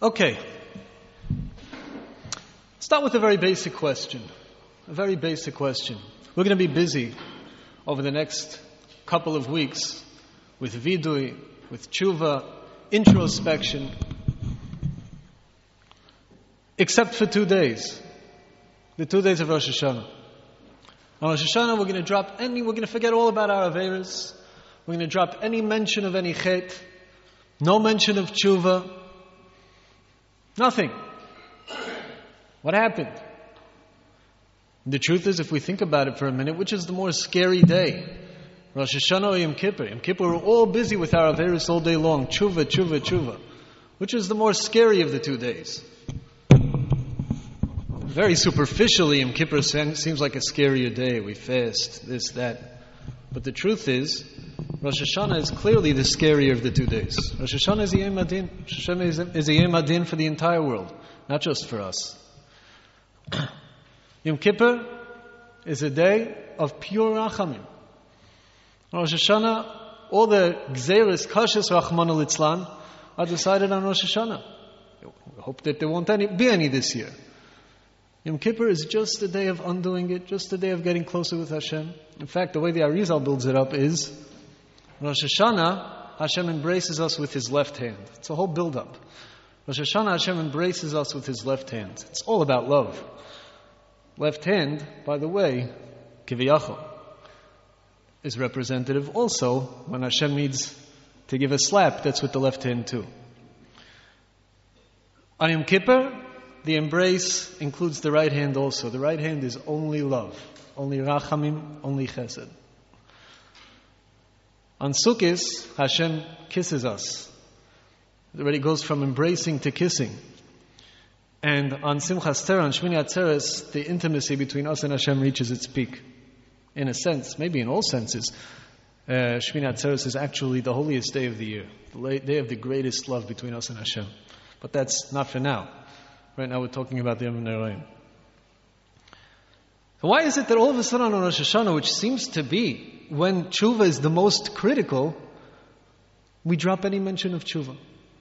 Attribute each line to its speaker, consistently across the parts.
Speaker 1: Okay. Start with a very basic question. A very basic question. We're going to be busy over the next couple of weeks with vidui, with tshuva, introspection, except for 2 days. The 2 days of Rosh Hashanah. On Rosh Hashanah, we're going to forget all about our Averos. We're going to drop any mention of any chet, no mention of tshuva, nothing. What happened? The truth is, if we think about it for a minute, which is the more scary day? Rosh Hashanah or Yom Kippur? Yom Kippur, we're all busy with our Averos all day long. Tshuva, tshuva, tshuva. Which is the more scary of the 2 days? Very superficially, Yom Kippur seems like a scarier day. We fast, this, that. But the truth is, Rosh Hashanah is clearly the scarier of the 2 days. Rosh Hashanah is a Yom Adin. Rosh Hashanah is a Yom Adin for the entire world, not just for us. Yom Kippur is a day of pure rachamim. Rosh Hashanah, all the gzeres, kashas, rachmana litzlan, are decided on Rosh Hashanah. We hope that there won't be any this year. Yom Kippur is just a day of undoing it, just a day of getting closer with Hashem. In fact, the way the Arizal builds it up is, Rosh Hashanah, Hashem embraces us with His left hand. It's a whole build-up. Rosh Hashanah, Hashem embraces us with His left hand. It's all about love. Left hand, by the way, kiviyachol, is representative also when Hashem needs to give a slap, that's with the left hand too. On Yom Kippur, the embrace includes the right hand also. The right hand is only love, only rachamim, only chesed. On Sukkot, Hashem kisses us. It already goes from embracing to kissing. And on Simchas Torah, on Shmini Atzeres, the intimacy between us and Hashem reaches its peak. In a sense, maybe in all senses, Shmini Atzeres is actually the holiest day of the year, the day of the greatest love between us and Hashem. But that's not for now. Right now we're talking about the Yom Noraim. So why is it that all of a sudden on Rosh Hashanah, which seems to be when tshuva is the most critical, we drop any mention of tshuva?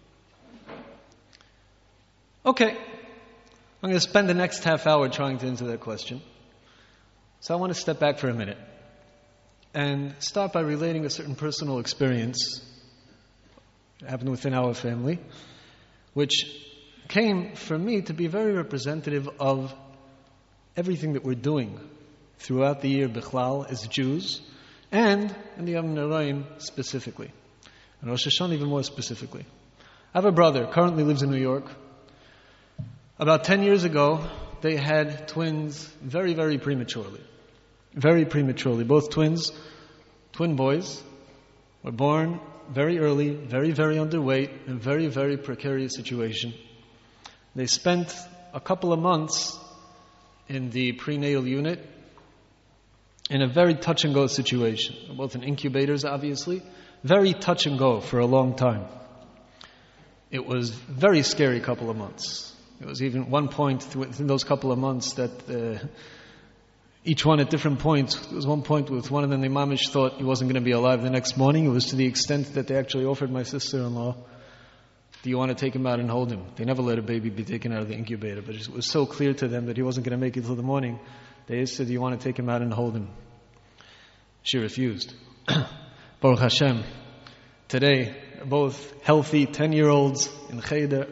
Speaker 1: Okay, I'm going to spend the next half hour trying to answer that question. So I want to step back for a minute and start by relating a certain personal experience that happened within our family, which came for me to be very representative of everything that we're doing throughout the year bichlal as Jews, and in the Yom Noraim specifically, and Rosh Hashanah even more specifically. I have a brother, currently lives in New York. About 10 years ago, they had twins very, very prematurely. Very prematurely. Both twins, twin boys, were born very early, very, very underweight, in a very, very precarious situation. They spent a couple of months in the prenatal unit in a very touch-and-go situation. Both in incubators, obviously. Very touch-and-go for a long time. It was a very scary couple of months. It was even one point within those couple of months that each one at different points, there was one point with one of them, the mamish thought he wasn't going to be alive the next morning. It was to the extent that they actually offered my sister-in-law, do you want to take him out and hold him? They never let a baby be taken out of the incubator, but it was so clear to them that he wasn't going to make it till the morning. They said, do you want to take him out and hold him? She refused. Baruch Hashem. Today, both healthy 10-year-olds in Cheder.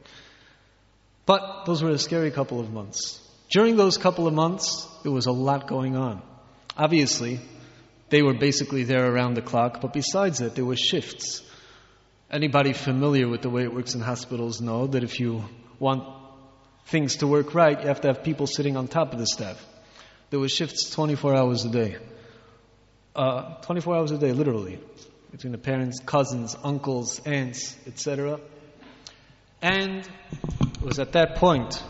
Speaker 1: But those were a scary couple of months. During those couple of months, there was a lot going on. Obviously, they were basically there around the clock, but besides that, there were shifts. Anybody familiar with the way it works in hospitals know that if you want things to work right, you have to have people sitting on top of the staff. There were shifts 24 hours a day. 24 hours a day, literally. Between the parents, cousins, uncles, aunts, etc. And it was at that point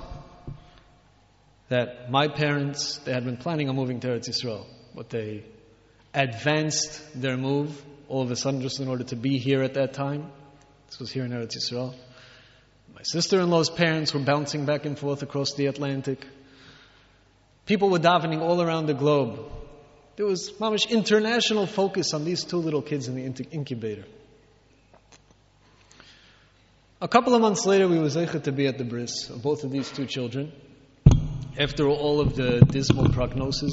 Speaker 1: that my parents, they had been planning on moving to Eretz Yisrael, but they advanced their move all of a sudden just in order to be here at that time. This was here in Eretz Yisrael. My sister-in-law's parents were bouncing back and forth across the Atlantic. People were davening all around the globe. There was mamish international focus on these two little kids in the incubator. A couple of months later, we were zeicha to be at the bris of both of these two children, after all of the dismal prognosis.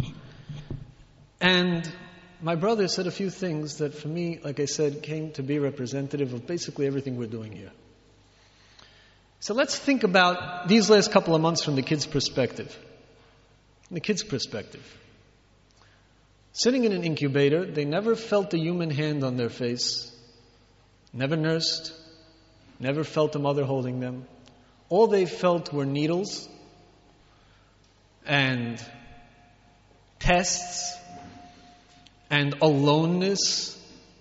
Speaker 1: And my brother said a few things that for me, like I said, came to be representative of basically everything we're doing here. So let's think about these last couple of months from the kids' perspective. The kids' perspective. Sitting in an incubator, they never felt a human hand on their face, never nursed, never felt a mother holding them. All they felt were needles and tests and aloneness.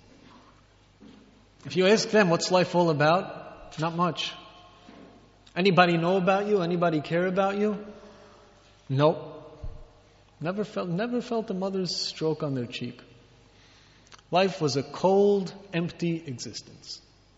Speaker 1: If you ask them, what's life all about? Not much. Anybody know about you? Anybody care about you? Nope. Never felt a mother's stroke on their cheek. Life was a cold, empty existence.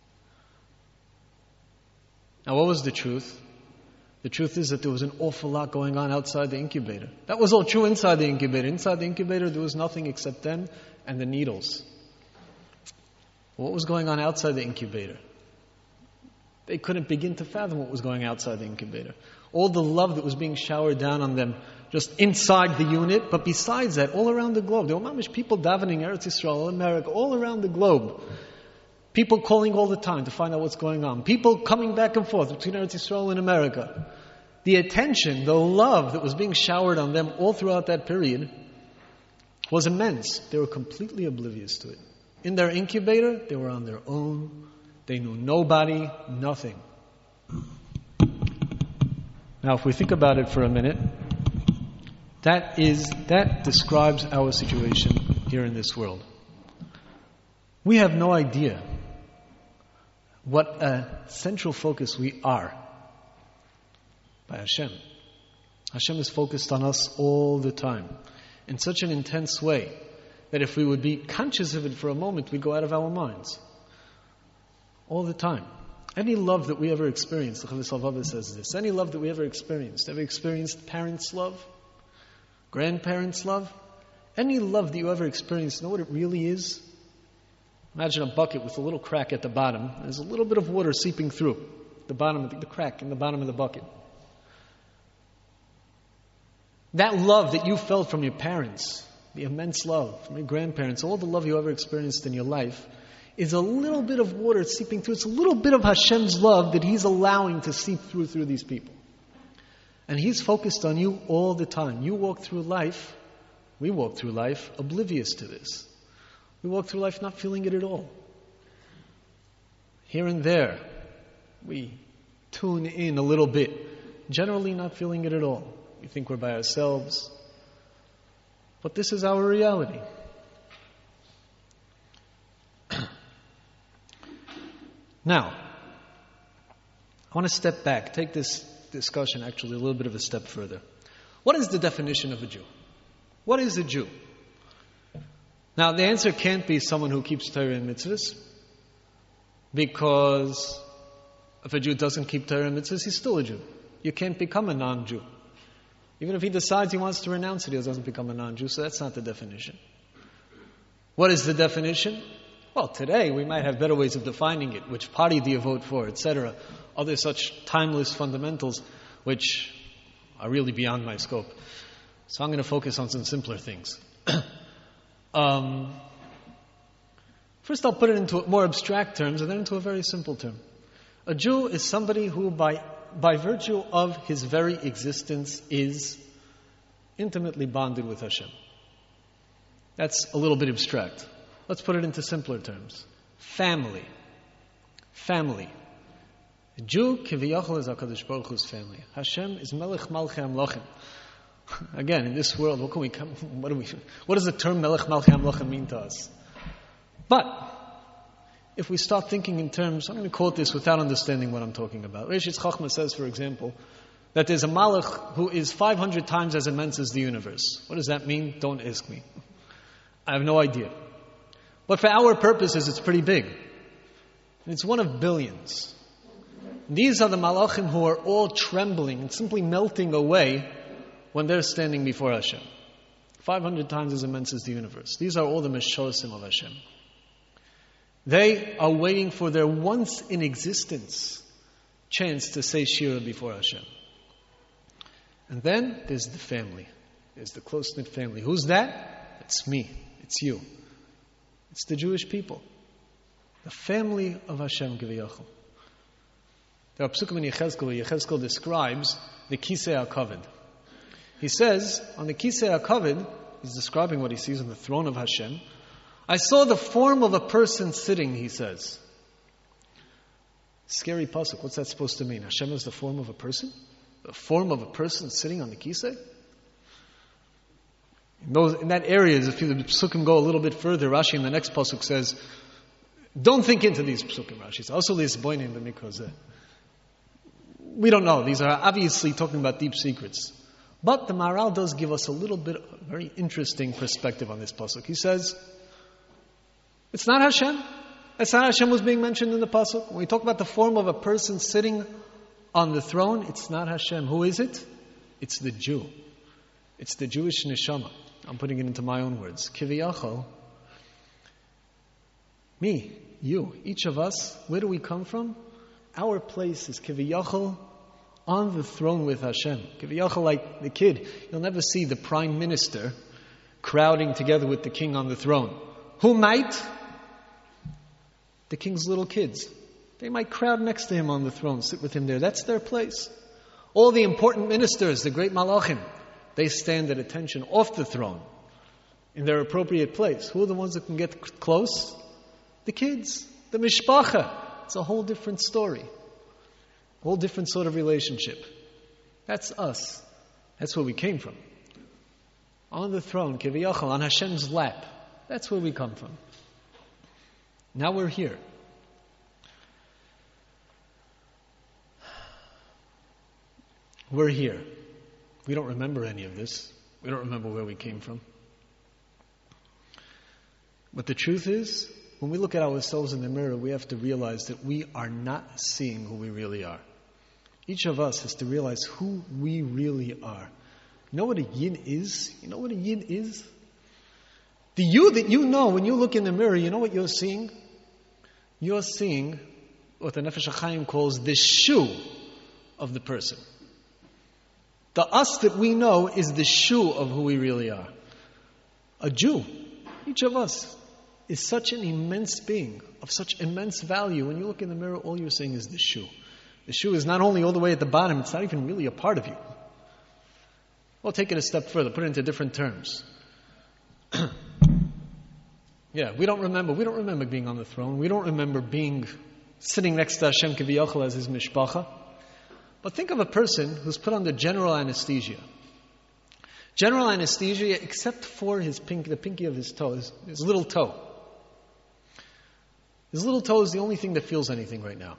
Speaker 1: Now, what was the truth? The truth is that there was an awful lot going on outside the incubator. That was all true inside the incubator. Inside the incubator, there was nothing except them and the needles. What was going on outside the incubator? They couldn't begin to fathom what was going outside the incubator. All the love that was being showered down on them just inside the unit, but besides that, all around the globe. There were mamish people davening Eretz Yisrael, America, all around the globe. People calling all the time to find out what's going on. People coming back and forth between Eretz Yisrael and America. The attention, the love that was being showered on them all throughout that period was immense. They were completely oblivious to it. In their incubator, they were on their own. They knew nobody, nothing. Now, if we think about it for a minute, that describes our situation here in this world. We have no idea what a central focus we are by Hashem. Hashem is focused on us all the time in such an intense way that if we would be conscious of it for a moment, we'd go out of our minds. All the time. Any love that we ever experienced, the Chavos Halvava says this, any love that we ever experienced parents' love, grandparents' love, any love that you ever experienced, you know what it really is? Imagine a bucket with a little crack at the bottom. There's a little bit of water seeping through the bottom, the crack in the bottom of the bucket. That love that you felt from your parents, the immense love from your grandparents, all the love you ever experienced in your life, is a little bit of water seeping through. It's a little bit of Hashem's love that He's allowing to seep through these people. And He's focused on you all the time. You walk through life, we walk through life oblivious to this. We walk through life not feeling it at all. Here and there, we tune in a little bit, generally not feeling it at all. We think we're by ourselves. But this is our reality. Now, I want to step back, take this discussion actually a little bit of a step further. What is the definition of a Jew? What is a Jew? Now, the answer can't be someone who keeps Torah and mitzvahs, because if a Jew doesn't keep Torah and mitzvahs, he's still a Jew. You can't become a non-Jew. Even if he decides he wants to renounce it, he doesn't become a non-Jew, so that's not the definition. What is the definition? Well, today we might have better ways of defining it. Which party do you vote for, etc. Other such timeless fundamentals which are really beyond my scope. So I'm going to focus on some simpler things. First I'll put it into more abstract terms and then into a very simple term. A Jew is somebody who by virtue of his very existence is intimately bonded with Hashem. That's a little bit abstract. Let's put it into simpler terms. Family. Family. A Jew, kiviyachol, is HaKadosh Baruch Hu's family. Hashem is Melech Malchei Amlochim. Again, in this world, what does the term Melech Malchei Amlochim mean to us? But, if we start thinking in terms, I'm going to quote this without understanding what I'm talking about. Reshitz Chachma says, for example, that there's a Malach who is 500 times as immense as the universe. What does that mean? Don't ask me. I have no idea. But for our purposes, it's pretty big. It's one of billions. These are the malachim who are all trembling and simply melting away when they're standing before Hashem. 500 times as immense as the universe. These are all the meshosim of Hashem. They are waiting for their once in existence chance to say Shira before Hashem. And then there's the family. There's the close-knit family. Who's that? It's me. It's you. It's the Jewish people. The family of Hashem Geviyachol. There are psukim in Yechezkel where Yechezkel describes the Kisei HaKavod. He says, on the Kisei HaKavod, he's describing what he sees on the throne of Hashem. I saw the form of a person sitting, he says. Scary pasuk. What's that supposed to mean? Hashem is the form of a person? The form of a person sitting on the Kisei? In that area, if the psukim go a little bit further, Rashi in the next pasuk says, don't think into these psukim, Rashi says. Also, we don't know. These are obviously talking about deep secrets. But the Maharal does give us a little bit, a very interesting perspective on this pasuk. He says, it's not Hashem. That's not Hashem was being mentioned in the pasuk. When we talk about the form of a person sitting on the throne, it's not Hashem. Who is it? It's the Jew. It's the Jewish neshama. I'm putting it into my own words. Kiviyachol. Me, you, each of us, where do we come from? Our place is Kiviyachol on the throne with Hashem. Kiviyachol, like the kid. You'll never see the prime minister crowding together with the king on the throne. Who might? The king's little kids. They might crowd next to him on the throne, sit with him there. That's their place. All the important ministers, the great malachim, they stand at attention off the throne in their appropriate place. Who are the ones that can get close? The kids, the mishpacha. It's a whole different story. A whole different sort of relationship. That's us. That's where we came from. On the throne, Kiviyachol, on Hashem's lap. That's where we come from. Now we're here. We're here. We don't remember any of this. We don't remember where we came from. But the truth is, when we look at ourselves in the mirror, we have to realize that we are not seeing who we really are. Each of us has to realize who we really are. You know what a yin is? You know what a yin is? The you that you know, when you look in the mirror, you know what you're seeing? You're seeing what the Nefesh HaChaim calls the shu of the person. The us that we know is the shu of who we really are. A Jew, each of us, is such an immense being, of such immense value. When you look in the mirror, all you're seeing is the shu. The shu is not only all the way at the bottom, it's not even really a part of you. We'll take it a step further, put it into different terms. Yeah, we don't remember being on the throne. We don't remember sitting next to Hashem Kiviyachol as his mishpacha. But think of a person who's put under general anesthesia. General anesthesia, except for the pinky of his toe, his little toe. His little toe is the only thing that feels anything right now.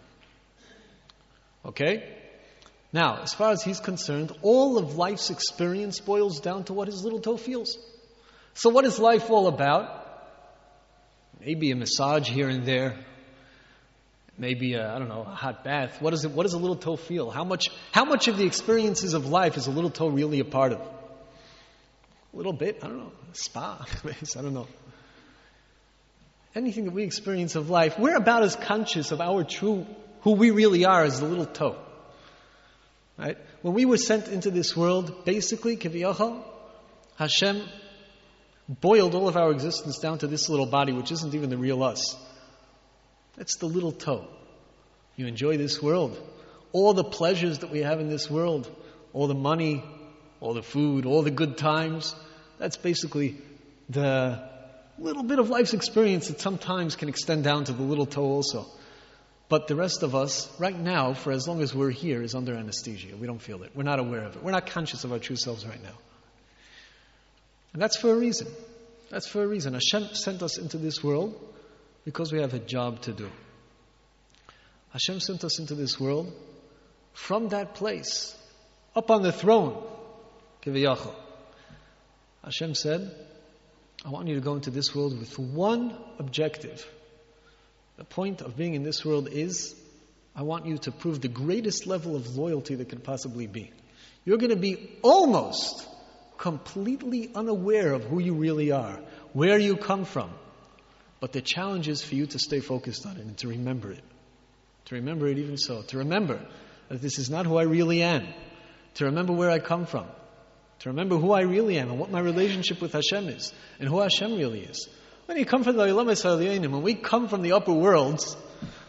Speaker 1: Okay? Now, as far as he's concerned, all of life's experience boils down to what his little toe feels. So what is life all about? Maybe a massage here and there. Maybe a hot bath. What does a little toe feel? How much of the experiences of life is a little toe really a part of? A little bit, I don't know. A spa, I don't know. Anything that we experience of life, we're about as conscious of who we really are as the little toe. Right? When we were sent into this world, basically, Kiviyachol, Hashem boiled all of our existence down to this little body, which isn't even the real us. That's the little toe. You enjoy this world. All the pleasures that we have in this world, all the money, all the food, all the good times, that's basically the little bit of life's experience that sometimes can extend down to the little toe also. But the rest of us, right now, for as long as we're here, is under anesthesia. We don't feel it. We're not aware of it. We're not conscious of our true selves right now. And that's for a reason. That's for a reason. Hashem sent us into this world because we have a job to do. Hashem sent us into this world from that place, up on the throne, Kiviyachol. Hashem said, I want you to go into this world with one objective. The point of being in this world is, I want you to prove the greatest level of loyalty that could possibly be. You're going to be almost completely unaware of who you really are, where you come from. But the challenge is for you to stay focused on it and to remember it. To remember it even so. To remember that this is not who I really am. To remember where I come from. To remember who I really am and what my relationship with Hashem is. And who Hashem really is. When you come from the Olam Ha'Elyonim, when we come from the upper worlds,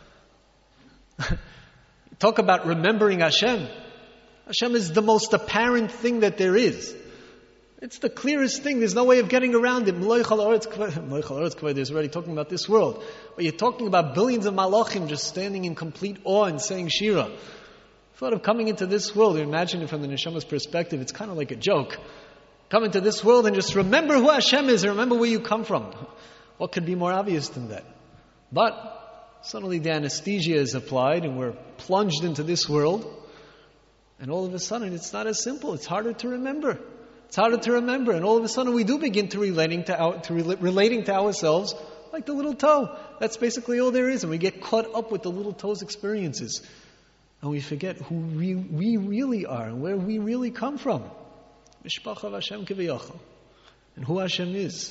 Speaker 1: talk about remembering Hashem. Hashem is the most apparent thing that there is. It's the clearest thing. There's no way of getting around it. There's already talking about this world. But you're talking about billions of malachim just standing in complete awe and saying Shira. Thought of coming into this world, you imagine it from the Neshama's perspective, it's kind of like a joke. Come into this world and just remember who Hashem is and remember where you come from. What could be more obvious than that? But suddenly the anesthesia is applied and we're plunged into this world. And all of a sudden it's not as simple. It's harder to remember. It's harder to remember. And all of a sudden we do begin to relating to ourselves like the little toe. That's basically all there is. And we get caught up with the little toe's experiences. And we forget who we really are and where we really come from. Mishpacha Hashem kiviyachal. And who Hashem is.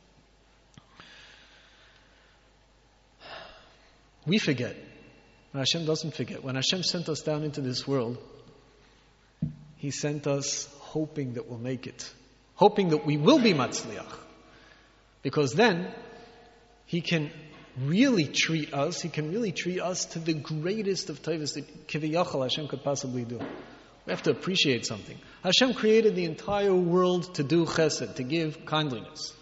Speaker 1: We forget. But Hashem doesn't forget. When Hashem sent us down into this world, He sent us hoping that we'll make it. Hoping that we will be matzliach. Because then, He can really treat us, He can really treat us to the greatest of tayvas that kiviyachal Hashem could possibly do. We have to appreciate something. Hashem created the entire world to do chesed, to give kindliness.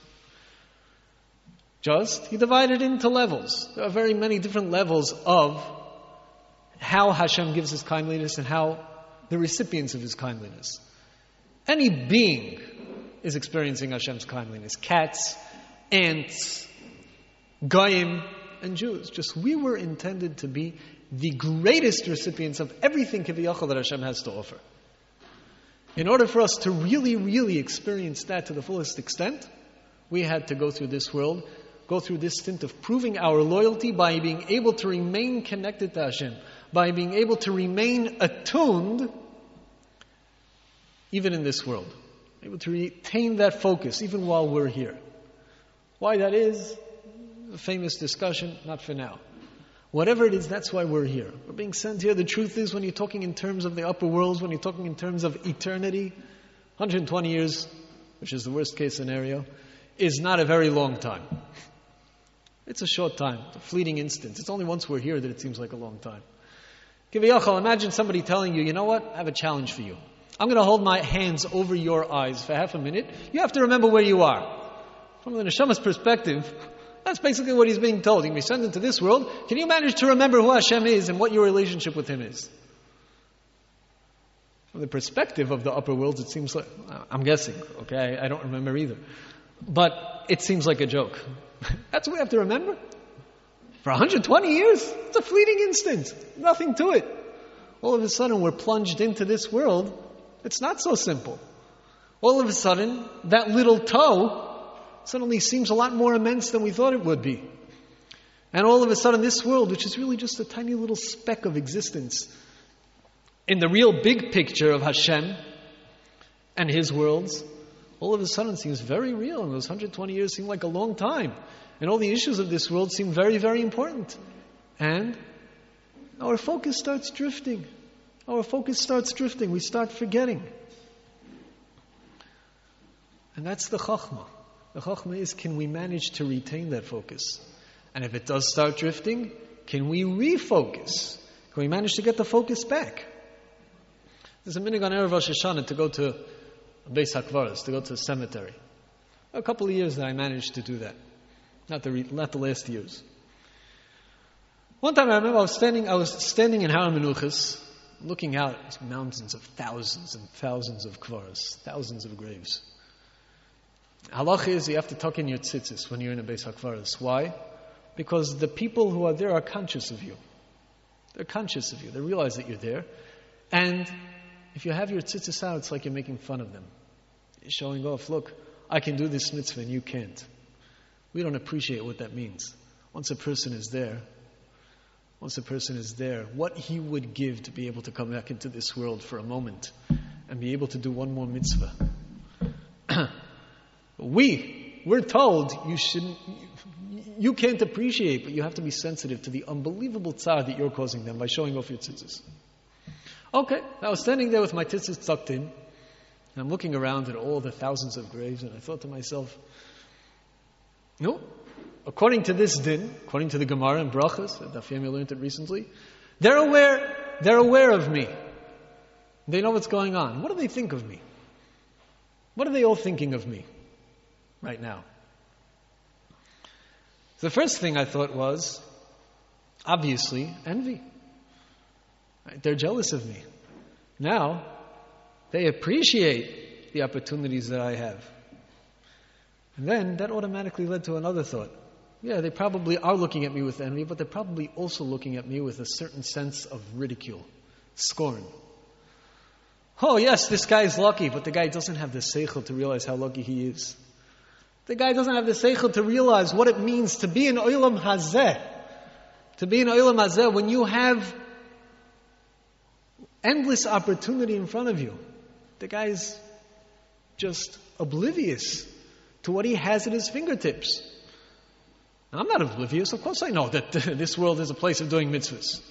Speaker 1: He divided it into levels. There are very many different levels of how Hashem gives His kindliness and how the recipients of His kindliness. Any being is experiencing Hashem's kindliness. Cats, ants, Goyim, and Jews. Just we were intended to be the greatest recipients of everything Kiviyachal that Hashem has to offer. In order for us to really, really experience that to the fullest extent, we had to go through this world, go through this stint of proving our loyalty by being able to remain connected to Hashem, by being able to remain attuned even in this world, able to retain that focus even while we're here. Why that is, a famous discussion, not for now. Whatever it is, that's why we're here. We're being sent here. The truth is, when you're talking in terms of the upper worlds, when you're talking in terms of eternity, 120 years, which is the worst case scenario, is not a very long time. It's a short time, a fleeting instant. It's only once we're here that it seems like a long time. Kiviyachal, imagine somebody telling you, you know what, I have a challenge for you. I'm going to hold my hands over your eyes for half a minute. You have to remember where you are. From the Neshama's perspective, that's basically what he's being told. He can be sent into this world. Can you manage to remember who Hashem is and what your relationship with Him is? From the perspective of the upper worlds, it seems like, I'm guessing, okay, I don't remember either. But it seems like a joke. That's what we have to remember. For 120 years, it's a fleeting instant. Nothing to it. All of a sudden, we're plunged into this world. It's not so simple. All of a sudden, that little toe suddenly seems a lot more immense than we thought it would be. And all of a sudden, this world, which is really just a tiny little speck of existence, in the real big picture of Hashem and His worlds, all of a sudden seems very real. And those 120 years seem like a long time. And all the issues of this world seem very, very important. And our focus starts drifting. Our focus starts drifting. We start forgetting. And that's the chachma. The chachma is, can we manage to retain that focus? And if it does start drifting, can we refocus? Can we manage to get the focus back? There's a minhag on Erev Rosh Hashanah to go to a Beis HaKvaros, to go to a cemetery. A couple of years that I managed to do that. Not the last years. One time I remember I was standing in Har HaMenuchos, looking out at mountains of thousands and thousands of kvaros, thousands of graves. Halach is you have to tuck in your tzitzis when you're in a Beis HaKvaros. Why? Because the people who are there are conscious of you. They're conscious of you. They realize that you're there. And if you have your tzitzis out, it's like you're making fun of them. You're showing off, look, I can do this mitzvah and you can't. We don't appreciate what that means. Once a person is there, what he would give to be able to come back into this world for a moment and be able to do one more mitzvah. We're told you can't appreciate, but you have to be sensitive to the unbelievable tzar that you're causing them by showing off your tzitzis. Okay, I was standing there with my tzitzis tucked in, and I'm looking around at all the thousands of graves, and I thought to myself, no, according to this din, according to the Gemara and Brachas, Daf Yomi learned it recently, they're aware of me. They know what's going on. What do they think of me? What are they all thinking of me right now? The first thing I thought was, obviously, envy. Right? They're jealous of me. Now, they appreciate the opportunities that I have. And then that automatically led to another thought. Yeah, they probably are looking at me with envy, but they're probably also looking at me with a certain sense of ridicule, scorn. Oh yes, this guy's lucky, but the guy doesn't have the seichel to realize how lucky he is. The guy doesn't have the seichel to realize what it means to be in olam hazeh. To be in olam hazeh when you have endless opportunity in front of you. The guy's just oblivious to what he has at his fingertips. Now, I'm not oblivious. Of course I know that this world is a place of doing mitzvahs.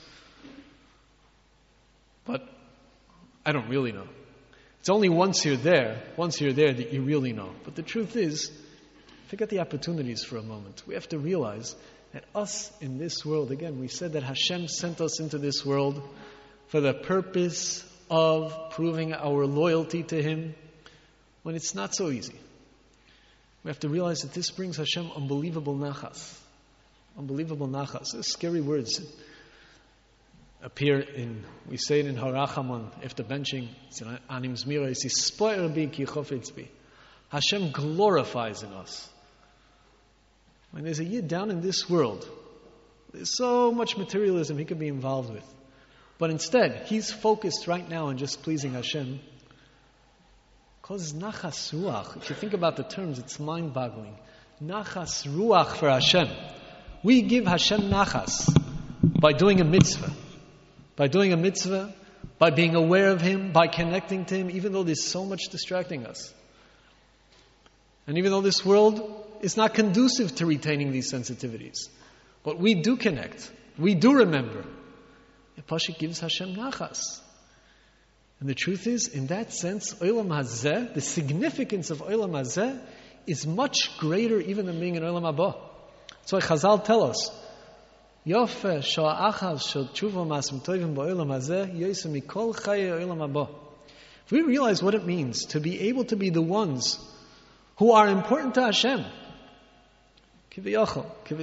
Speaker 1: But I don't really know. It's only once you're there that you really know. But the truth is, forget the opportunities for a moment. We have to realize that us in this world, again, we said that Hashem sent us into this world for the purpose of proving our loyalty to Him when it's not so easy. We have to realize that this brings Hashem unbelievable nachas. Unbelievable nachas. Those scary words appear we say it in Harachaman, after benching, it's in Anim Zmira, it says, Spoyer bi ki chofetz bi. Hashem glorifies in us. When there's a yid down in this world, there's so much materialism he could be involved with. But instead, he's focused right now on just pleasing Hashem. Causes nachas ruach. If you think about the terms, it's mind-boggling. Nachas ruach for Hashem. We give Hashem nachas by doing a mitzvah. By doing a mitzvah, by being aware of Him, by connecting to Him, even though there's so much distracting us. And even though this world is not conducive to retaining these sensitivities. But we do connect. We do remember. It Pasha gives Hashem nachas. And the truth is, in that sense, Olam Hazeh, the significance of Olam Hazeh is much greater even than being in Olam Haba. That's why Chazal tell us, Yofe sha'achaz shel tshuva masim tovim ba'olam hazeh yosem mikol chaye olam haba. If we realize what it means to be able to be the ones who are important to Hashem, kiviyachol,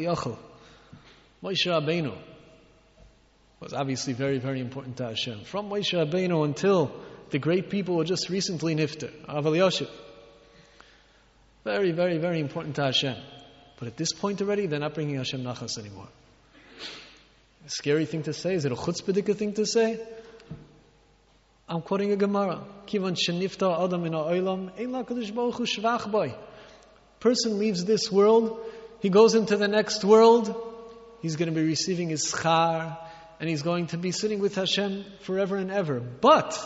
Speaker 1: Moshe Rabbeinu was obviously very, very important to Hashem. From Moshe Rabbeinu until the great people who just recently nifter, Rav Elyashiv. Very, very, very important to Hashem. But at this point already, they're not bringing Hashem nachas anymore. A scary thing to say. Is it a chutzpah thing to say? I'm quoting a Gemara. Kivan shenifta adam in ha'olam, ein la'kadosh baruch hu shvach boy. Person leaves this world, he goes into the next world, he's going to be receiving his schar, and he's going to be sitting with Hashem forever and ever. But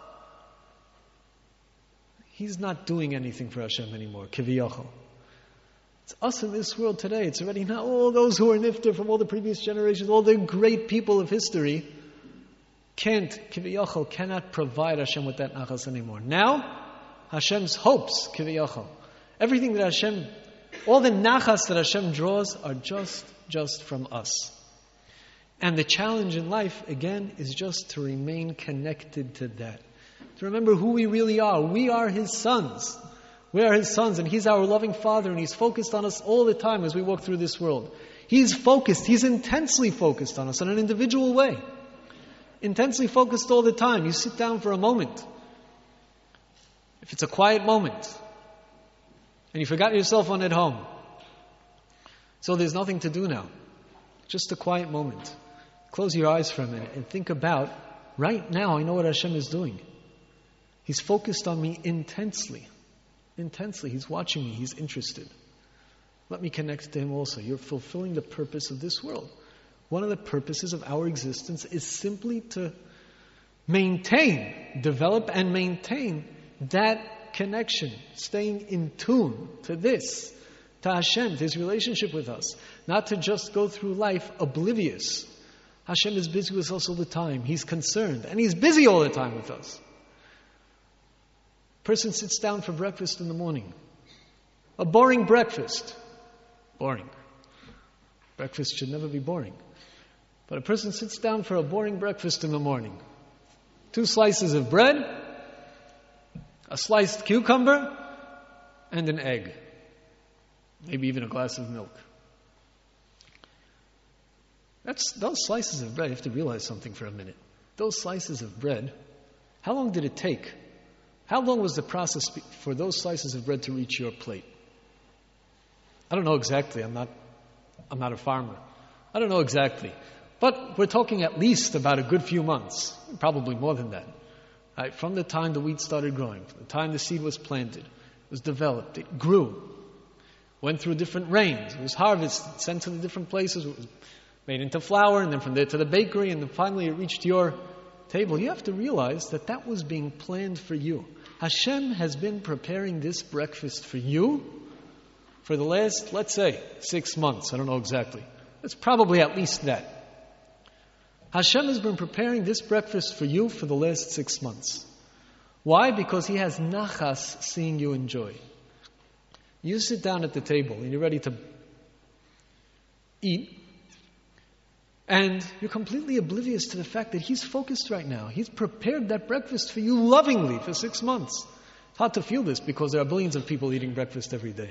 Speaker 1: he's not doing anything for Hashem anymore. Kiviyachol. It's us in this world today. It's already not all those who are nifter from all the previous generations, all the great people of history cannot provide Hashem with that nachas anymore. Now, Hashem's hopes, kiviyachol, everything that Hashem, all the nachas that Hashem draws are just from us. And the challenge in life, again, is just to remain connected to that. To remember who we really are. We are His sons. We are His sons, and He's our loving Father, and He's focused on us all the time as we walk through this world. He's focused, He's intensely focused on us in an individual way. Intensely focused all the time. You sit down for a moment. If it's a quiet moment, and you forgot your cell phone at home, so there's nothing to do now. Just a quiet moment. Close your eyes for a minute and think about, right now I know what Hashem is doing. He's focused on me intensely. Intensely. He's watching me. He's interested. Let me connect to Him also. You're fulfilling the purpose of this world. One of the purposes of our existence is simply to develop and maintain that connection, staying in tune to this, to Hashem, to His relationship with us. Not to just go through life oblivious. Hashem is busy with us all the time. He's concerned. And He's busy all the time with us. Person sits down for breakfast in the morning. A boring breakfast. Boring. Breakfast should never be boring. But a person sits down for a boring breakfast in the morning. 2 slices of bread, a sliced cucumber, and an egg. Maybe even a glass of milk. Those slices of bread, you have to realize something for a minute. Those slices of bread, how long did it take? How long was the process for those slices of bread to reach your plate? I don't know exactly. I'm not a farmer. I don't know exactly. But we're talking at least about a good few months. Probably more than that. Right? From the time the wheat started growing, from the time the seed was planted, it was developed, it grew, went through different rains, it was harvested, sent to the different places, it was made into flour, and then from there to the bakery, and then finally it reached your table. You have to realize that that was being planned for you. Hashem has been preparing this breakfast for you for the last, let's say, 6 months. I don't know exactly. It's probably at least that. Hashem has been preparing this breakfast for you for the last 6 months. Why? Because He has nachas seeing you enjoy. You sit down at the table and you're ready to eat, and you're completely oblivious to the fact that He's focused right now. He's prepared that breakfast for you lovingly for 6 months. It's hard to feel this because there are billions of people eating breakfast every day.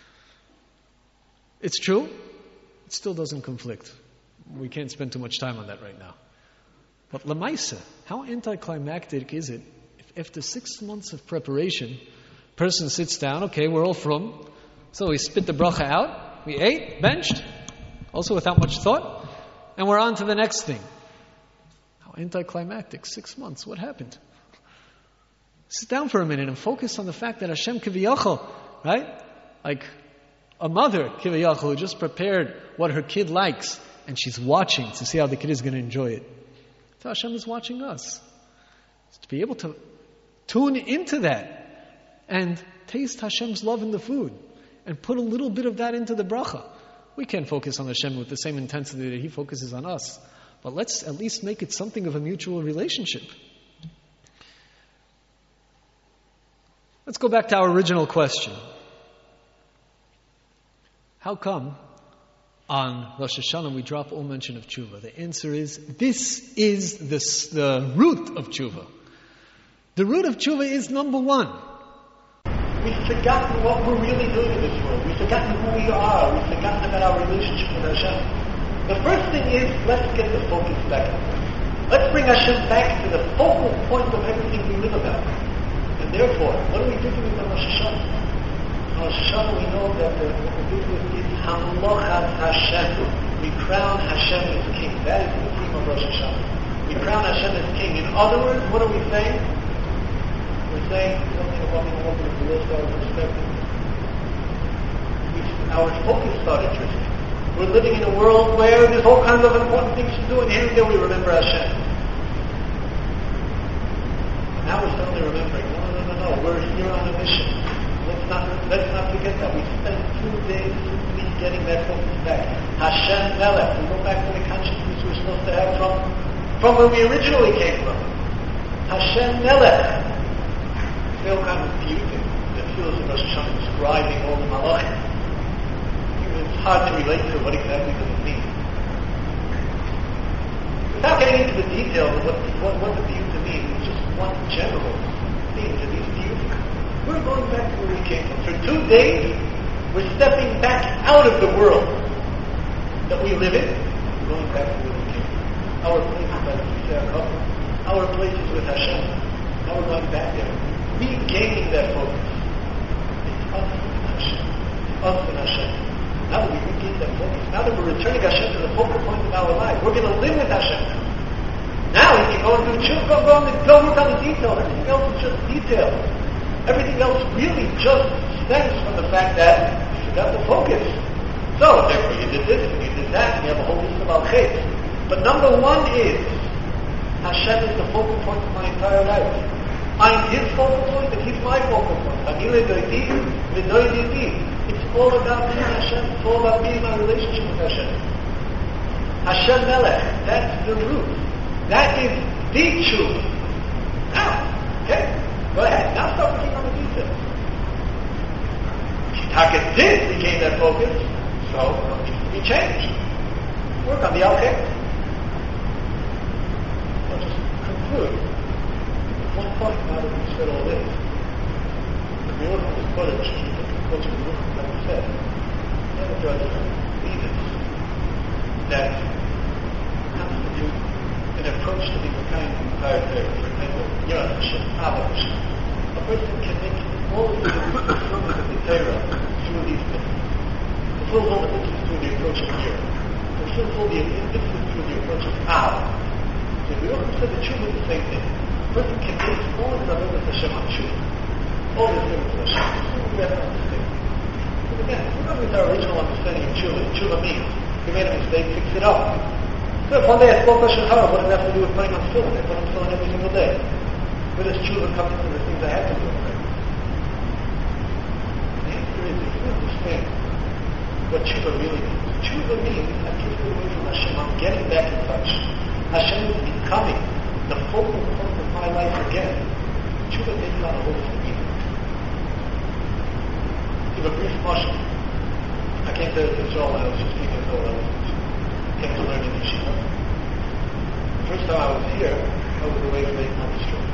Speaker 1: It's true. It still doesn't conflict. We can't spend too much time on that right now. But Lamaisa, how anticlimactic is it if after 6 months of preparation, person sits down, okay, we're all from, so we spit the bracha out, we ate, benched, also without much thought, and we're on to the next thing. How anticlimactic. 6 months, what happened? Sit down for a minute and focus on the fact that Hashem Kiviyachol, right? Like a mother, Kiviyachol, who just prepared what her kid likes, and she's watching to see how the kid is going to enjoy it. So Hashem is watching us. To be able to tune into that and taste Hashem's love in the food and put a little bit of that into the bracha. We can't focus on Hashem with the same intensity that He focuses on us. But let's at least make it something of a mutual relationship. Let's go back to our original question. How come on Rosh Hashanah we drop all mention of tshuva? The answer is, this is the root of tshuva. The root of tshuva is number one.
Speaker 2: We've forgotten what we're really doing in this world. We've forgotten who we are. We've forgotten about our relationship with Hashem. The first thing is, let's get the focus back. Let's bring Hashem back to the focal point of everything we live about. And therefore, what are we doing with Rosh Hashanah? Rosh Hashanah, we know that what we're doing with is Hamlochas Hashem. We crown Hashem as King. That is the theme of Rosh Hashanah. We crown Hashem as King. In other words, what are we saying? We're saying something about the order of the list, our perspective. Our focus started drifting. We're living in a world where there's all kinds of important things to do, and here and there we remember Hashem. And now we're suddenly remembering, no, we're here on a mission. Let's not forget that. We spent 2 days simply getting that focus back. Hashem Melech. We go back to the consciousness we're supposed to have from where we originally came from. Hashem Melech. There's all kinds of beauty that feels in Rosh Hashanah describing all the malachim. It's hard to relate to what exactly does it mean. Without getting into the details of what the beauty means, it's just one general theme to these beauty. We're going back to where we came from. For 2 days, we're stepping back out of the world that we live in. We're going back to where we came from. Our places, as we say, our places with Hashem. Now we're going back there. Regaining that focus. It's us and Hashem. Us and Hashem. Now that we regain that focus, now that we're returning Hashem to the focal point of our life, we're going to live with Hashem now. Now we can go and do tshuva, go work on the details. Everything else is just details. Everything else really just stems from the fact that you forgot the focus. So, therefore, you did this and you did that, and you have a whole list of al-khayr. But number one is, Hashem is the focal point of my entire life. I'm His focal point and He's my focal point. It's all about being Hashem. It's all about being in our relationship with Hashem. Hashem Melech, that's the root. That is the truth. Now, okay, go ahead. Now start working on the details. Taka did became that focus, so it needs to be changed. Work on the okay. I'll just conclude with one point now that we said all this. The order of this Kodesh, like we said, never there are different leaders that constitute an approach to being a kind of entire prayer, for example, Yirah Hashem, Abba Hashem. A person can make all of the fulfillment of the Torah through these things. Fulfill all the mitzvahs through the approach of Yirah. Fulfill all the mitzvahs through the approach of Abba. So we often said the Tshuva is the same thing. A person can base all of the Avodas Hashem on Tshuva. All the things of Hashem. This is what we have to understand. But again, we're not with our original understanding of Tshuva. Tshuva means we made a mistake, fix it up. So if one day I spoke Lashon Hara, what does it have to do with putting on tefillin? I put on tefillin every single day. Where does Tshuva come into the things I have to do? The answer is, if you understand what Tshuva really means, Tshuva means I'm getting away from Hashem, I'm getting back in touch. Hashem is becoming the focal point of my life again. Tshuva takes on a whole different meaning. Give a brief mashal. I came to Israel when I was 15 years old. I came to learn in yeshiva. The first time I was here, I was away for 8 months straight.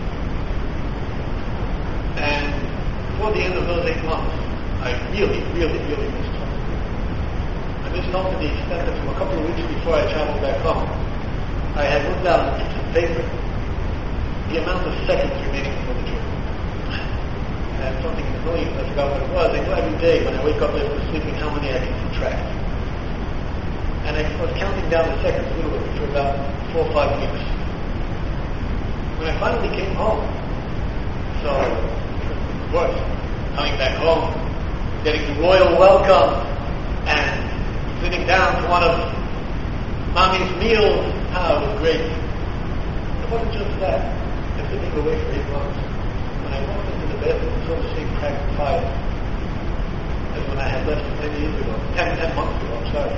Speaker 2: And before the end of those 8 months, I really missed home. I missed home to the extent that from a couple of weeks before I traveled back home, I had written down on a piece of paper the amount of seconds remaining before the trip. I had something in the millions, I forgot what it was. I knew every day when I wake up after sleeping how many I can subtract. And I was counting down the seconds literally for about 4 or 5 weeks. When I finally came home, so, of course, coming back home, getting the royal welcome, and sitting down to one of Mommy's meals, it was great. It wasn't just that. After being away for 8 months, when I walked into the bathroom, it was all the same cracked fire as when I had left 10 years ago, 10 months ago, I'm sorry.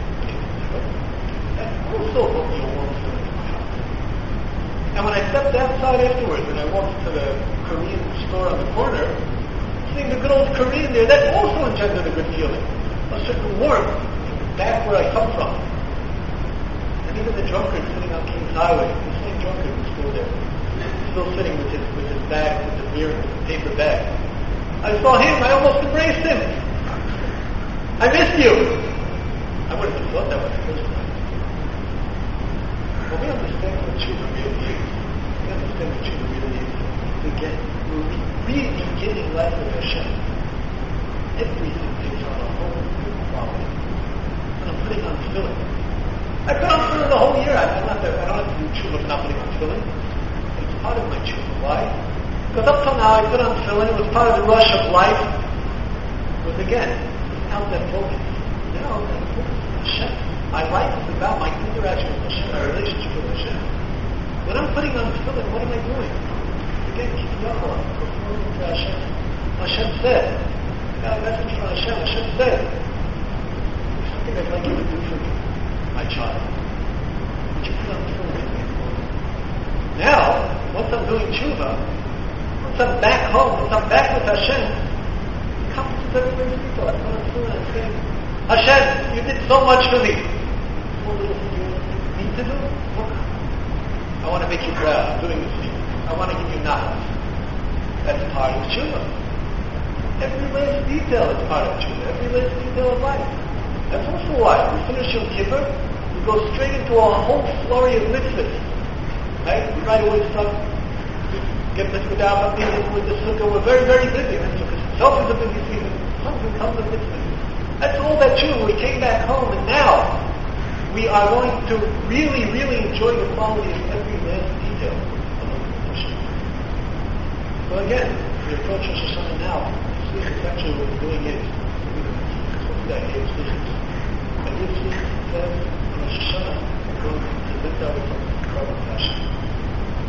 Speaker 2: That also brought me a warm feeling in my heart. And when I stepped outside afterwards and I walked to the Korean store on the corner, seeing the good old Korean there, that also engendered a good feeling. A certain warmth back where I come from. And even the drunkard sitting on King's Highway, the same drunkard was still there. Still sitting with his bag, with the beer, with the paper bag. I saw him, I almost embraced him. I missed you. I wouldn't have thought that was the first time. When we understand what Tshuva really is, we understand what Tshuva really is. Again, we're re-beginning life with Hashem. Everything takes on a whole new quality. And I'm putting on tefillin. I put on tefillin the whole year. I don't have to do Tshuva for not putting on tefillin. It's part of my Tshuva. Why? Because up till now I put on tefillin. It was part of the rush of life. But again, without that focus. Now I'm focused on Hashem. My life is about my interaction with Hashem, my relationship with Hashem. When I'm putting on tefillin, what am I doing? Again, keep Yahweh, performing to Hashem. Hashem said, I got a message from Hashem. Hashem said, there's something I'd like you to do for me, my child. Would you put on tefillin? Now, once I'm doing tshuva, once I'm back home, once I'm back with Hashem, it comes to everybody's people. I put on tefillin and say, Hashem, you did so much for me. What little thing you need to do? Look, I want to make you proud. I'm doing this for you. I want to give you knowledge. That's part of tshuva. Every last detail is part of tshuva. Every last detail of life. That's also why we finish Yom Kippur, we go straight into a whole flurry of mitzvahs. Right? We right away start to get mitzvah down with the sukkah. We're very, very busy. Because itself is a busy season. Tons and tons of mitzvahs. That's all that tshuva. We came back home and now we are going to really, really enjoy the quality of every last detail of the Hashem. So again, we approach Rosh Hashanah now. Slichus, actually what we're doing is, what's the idea of Slichus? The idea of Slichus says, on Rosh Hashanah, we're going to lift ourselves to proper fashion.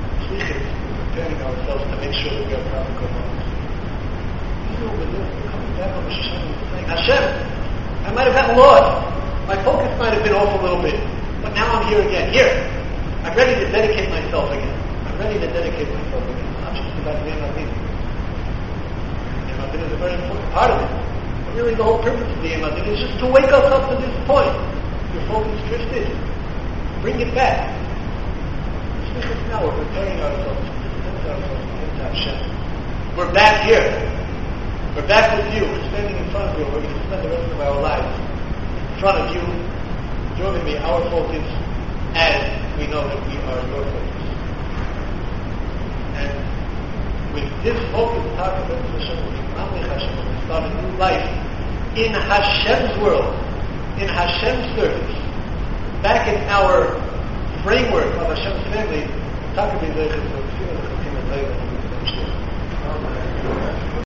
Speaker 2: Slichus, we're preparing ourselves to make sure that we are proper korbanos. This is what we're doing. We're coming back on Rosh Hashanah saying, Hashem, I might have gotten lost. My focus might have been off a little bit. But now I'm here again. Here. I'm ready to dedicate myself again. I'm ready to dedicate myself again. Not just about Yom Adin. Yom Adin is a very important part of it. But really the whole purpose of the Yom Adin is just to wake us up to this point. Your focus drifted. Bring it back. Because now we're preparing ourselves to Hashem. We're back here. We're back with you. We're standing in front of you. We're going to spend the rest of our lives in front of you, joining me, our focus, as we know that we are your focus. And with this focus, we start a new life in Hashem's world, in Hashem's service, back in our framework of Hashem's family.